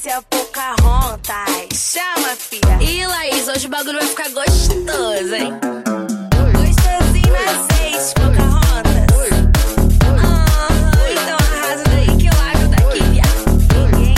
Laís é Pocahontas. Chama, fia. Ih, Laís, hoje o bagulho vai ficar gostoso, hein? Gostosinho na 6, Pocahontas. Então arrasa daí que eu largo daqui, viado. Ninguém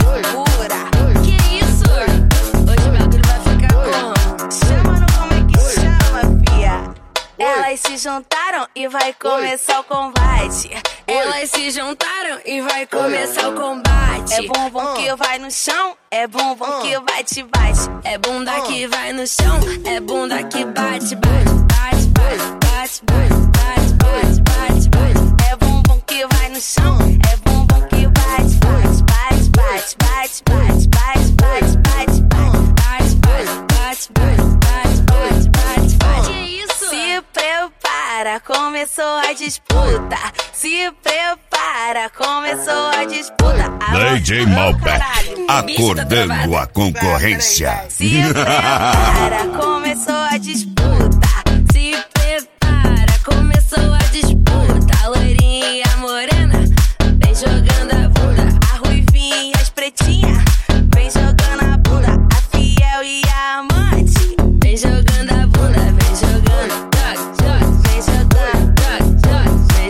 segura. Que isso? Hoje o bagulho vai ficar como? Chama no como é que chama, fia. Elas se juntaram e vai começar o combate. Elas se juntaram e vai começar o combate. É bumbum que vai no chão, é bumbum que bate-bate. É bunda que vai no chão, é bunda que bate, bate, bate, bate, bate, bate, bate, bate. É bumbum que vai no chão, é bumbum que bate, bate, bate, bate, bate, bate, bate, bate, bate, bate, bate, bate, bate, bate, bate. Que isso? Se prepara, começou a disputa. Se prepara, começou a disputa. DJ Malbec, acordando a concorrência. Se prepara, começou a disputa. Se prepara, começou a disputa. A loirinha e a morena vem jogando a bunda. A ruivinha e as pretinhas vem jogando a bunda. A fiel e a amante vem jogando a bunda, vem jogando. vem jogando, vem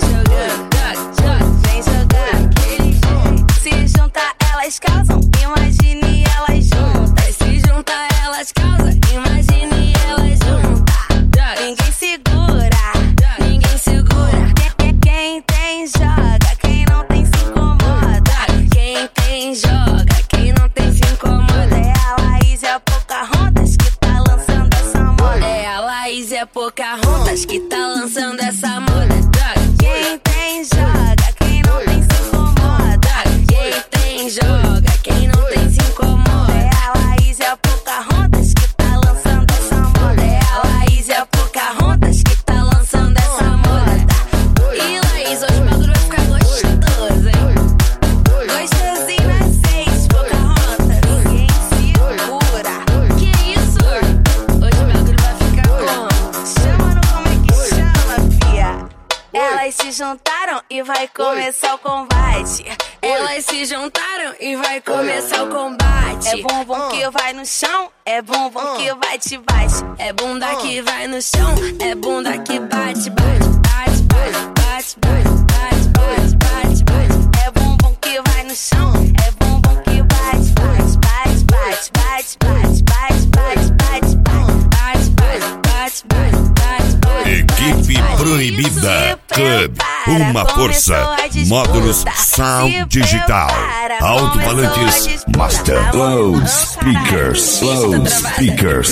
jogando, vem jogando. Aquele jeito. Se juntar elas causam, imagine elas juntas. Se juntar elas causam, imagine elas juntas. Ninguém segura, ninguém segura. Quem tem joga, quem não tem se incomoda. Quem tem joga, quem não tem se incomoda. É a Laís e a Pocahontas que tá lançando essa moda. É a Laís e a Pocahontas que tá lançando essa moda. Quem tem joga, quem não tem se incomoda. Quem tem joga, quem não tem se incomoda. É a Laís e a Pocahontas que tá lançando essa moda. É a Laís e a Pocahontas que tá lançando essa moda. E Laís, hoje o bagulho vai ficar gostoso, hein? Gostosinho na 6, Pocahontas. Ninguém segura. Que isso? Hoje o bagulho vai ficar como? Chama no como é que chama, fia. Elas se juntaram e vai começar o combate. Elas se juntaram e vai começar o combate. É bumbum que vai no chão, é bumbum que bate-bate. É bunda que vai no chão, é bunda que bate, bate, bate, bate, bate, bate, bate, bate. É bumbum que vai no chão, é bumbum que bate-bate, bate, bate, bate, bate, bate, bate, bate, bate, bate, bate. Equipe Proibida Club, uma força. Módulos Sound Digital, alto-falantes Master Loudspeakers, Loudspeakers.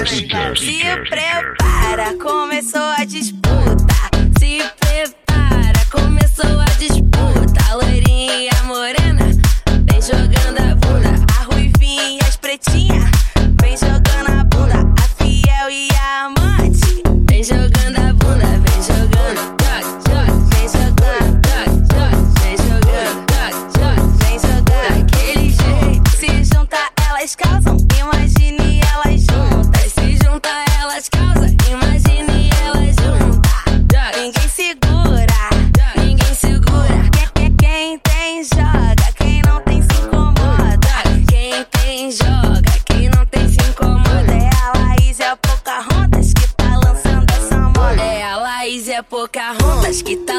Se prepara, começou a disputa. Se prepara, começou a disputa. A loirinha e a morena vem jogando a bunda. A ruivinha e as pretinhas vem jogando a bunda. A fiel e a amante vem jogando a bunda, vem jogando. vem jogando, vem jogando, vem jogando. Aquele jeito. Se juntar elas causam, imagine elas juntas. Se juntar elas causam, imagine elas juntas. Ninguém segura, ninguém segura. Quem tem joga, quem não tem se incomoda. Quem tem joga, quem não tem se incomoda. É a Laís e a Pocahontas que tá lançando essa moda. É a Laís e a Pocahontas que tá